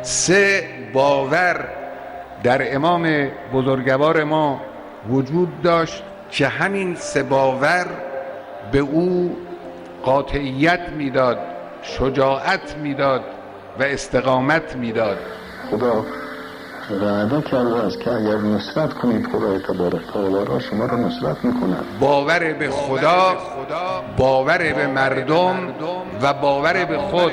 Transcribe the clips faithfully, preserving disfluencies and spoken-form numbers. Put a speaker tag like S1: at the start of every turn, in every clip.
S1: سه باور در امام بزرگوار ما وجود داشت که همین سه باور به او قاطعیت میداد، شجاعت میداد و استقامت میداد.
S2: خدا وعده کرده است که اگر نصرت کنید خدای تبارک تعالی شما را نصرت میکند.
S1: باور به خدا، باور به مردم و باور به خود.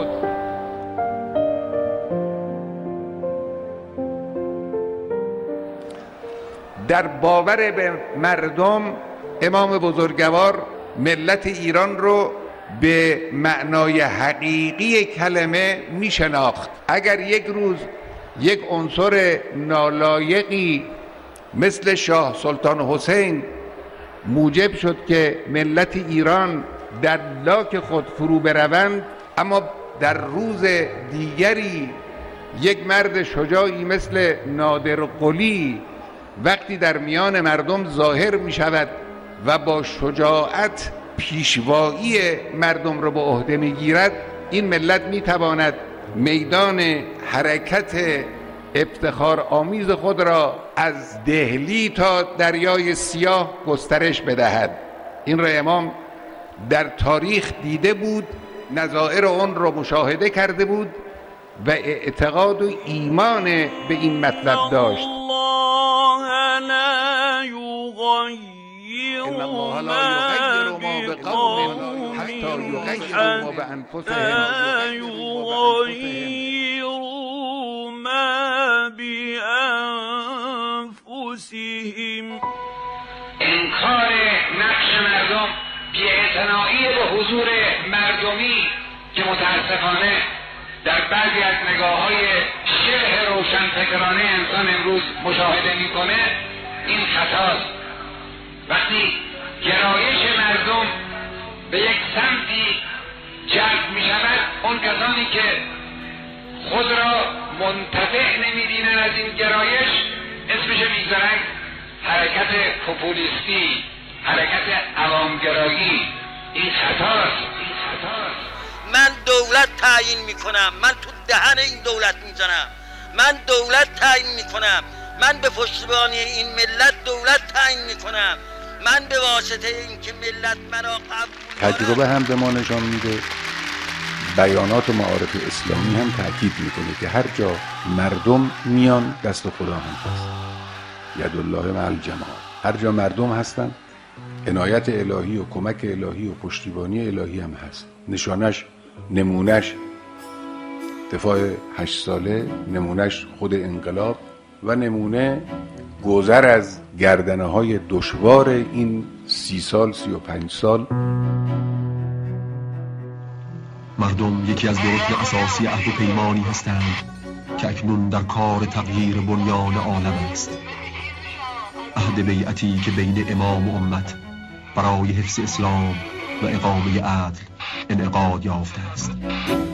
S1: در باور به مردم امام بزرگوار ملت ایران رو به معنای حقیقی کلمه می شناخت. اگر یک روز یک عنصر نالایقی مثل شاه سلطان حسین موجب شد که ملت ایران در لاک خود فرو بروند، اما در روز دیگری یک مرد شجاعی مثل نادر قلی وقتی در میان مردم ظاهر می شود و با شجاعت پیشوایی مردم را به عهده می گیرد، این ملت می تواند میدان حرکت افتخار آمیز خود را از دهلی تا دریای سیاه گسترش بدهد. این را امام در تاریخ دیده بود، نظائر آن را مشاهده کرده بود و اعتقاد و ایمان به این مطلب داشت.
S3: إن الله لا يغير ما بقوم حتى يغيروا ما بأنفسهم يغيروا ما بأنفسهم.
S4: انکار نقش مردم، بی‌اعتنایی به حضور مردمی که متاسفانه در بعضی از نگاه‌های شبه روشنفکرانه انسان امروز مشاهده می‌کنه، این خطاست. وقتی گرایش مردم به یک سمتی جلب می شود، اون کسانی که خود را منتفع نمی بینن از این گرایش اسمش میگذارن حرکت پوپولیستی، حرکت عوامگرایی. این خطاست، این خطاست.
S5: من دولت تعیین می کنم، من تو دهن این دولت می زنم، من دولت تعیین می کنم، من به پشتیبانی این ملت دولت تعیین می کنم، من به واسطه اینکه ملت مرا قبول
S1: تجربه هم به ما نشان میده، بیانات معارف اسلامی هم تأکید میکنه که هر جا مردم میان دست خدا هم هست. ید الله مع الجماعه. هر جا مردم هستن عنایت الهی و کمک الهی و پشتیبانی الهی هم هست. نشانش، نمونش دفاع هشت ساله، نمونش خود انقلاب و نمونه گذر از گردنه های دشوار این سی سال سی و پنج سال.
S6: مردم یکی از دو رکن اساسی عهد و پیمانی هستند که اکنون در کار تغییر بنیان عالم است. عهد بیعتی که بین امام و امت برای حفظ اسلام و اقامه عدل انعقاد یافته است.